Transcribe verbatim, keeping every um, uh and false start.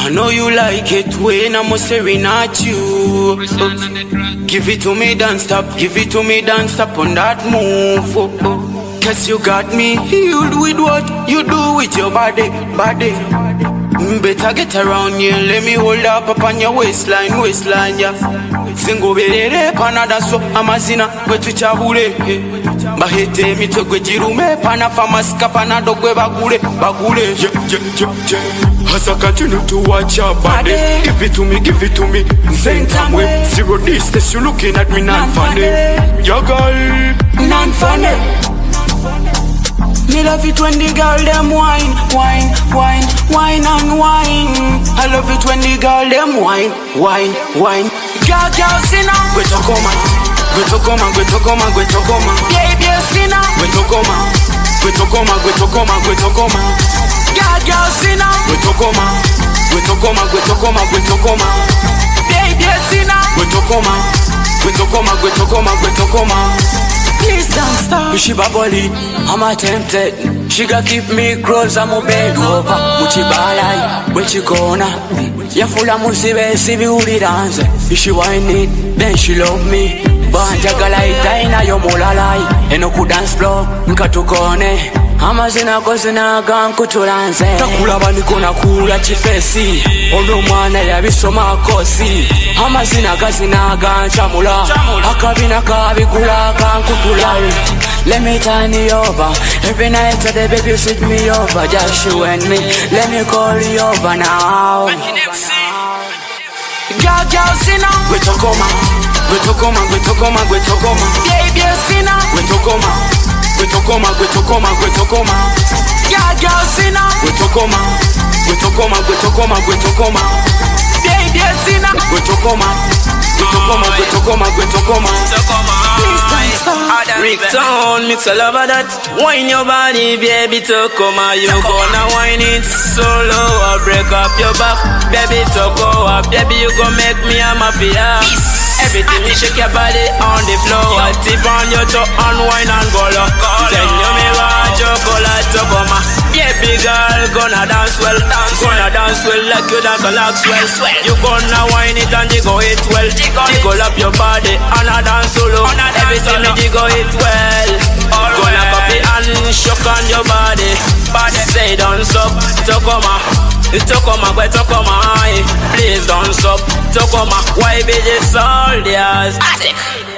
I know you like it when I'm staring at you. Give it to me, don't stop. Give it to me, don't stop on that move. Cause you got me healed with what you do with your body, body. Better get around here, let me hold up upon your waistline, waistline, yeah. Singo belere panada so amazina gwe tuchabule bahete mitwe jirume pana famaska panado gwe bagule bagule je je je je Hasaka continue to watch your body. Give it to me, give it to me. Same time way, zero distance. You looking at me non funny. Your girl non funny. Me love it when the girl them wine, wine, wine, wine and wine. I love it when the girl them wine, wine, wine. Girl, girl, sinna. Gwe tokoma, gwe tokoma, gwe tokoma, gwe tokoma. Baby, sinna. Gwe tokoma, gwe tokoma, gwe tokoma, gwe tokoma. Girl, girl, sinna. Gwe tokoma, gwe tokoma, gwe tokoma, gwe tokoma. Baby, sinna. Gwe tokoma, gwe tokoma, gwe tokoma, gwe tokoma. Please don't stop. She baboli, I'm tempted. She got keep me close, I'm a bed over. Muchi balai, where she gonna? Ya fula musibe, si vi uri dance. If she whine it, then she love me. Banja galai, taina yo molalai. Eno ku dance floor, mkatukone. Amazina kozina gan kutulanze. Takula baniko na kula chifesi. Ono mwana ya bisoma kosi. Amazina gazina gan chamula. Akabina kabikula kan kutula. Let me turn you over. Every night the baby sit me over. Just you and me. Let me call you over now. Girl, girl, sinna. Gwe tokoma, gwe tokoma, gwe tokoma, gwe tokoma. Baby, sinna. Gwe tokoma, gwe tokoma, gwe tokoma, gwe tokoma. Girl, girl, sinna. Gwe tokoma, gwe tokoma, gwe tokoma, gwe tokoma. Baby, sinna. Gwe tokoma, gwe tokoma, gwe tokoma, gwe tokoma. Please don't stop. Ricktown, mix all over that. Wine your body, baby, tokoma. You gonna wine it so low, I'll break up your back. Baby, tokoma, baby, you gon' make me a mafia. Everything you shake your body on the floor. I tip on your toe and wine and go low. Then you me want chocolate tokoma. Baby girl, gonna dance well, dance gonna dance well like you dance a lot swell, swell. You gonna wine it and jiggle it well. Jiggle up your body and a dance solo. Everything you jiggle it well. Gonna copy and shock on your body. Body say don't stop, tokoma. Tokoma, gwe tokoma. Please don't stop, tokoma. Why be the soldiers?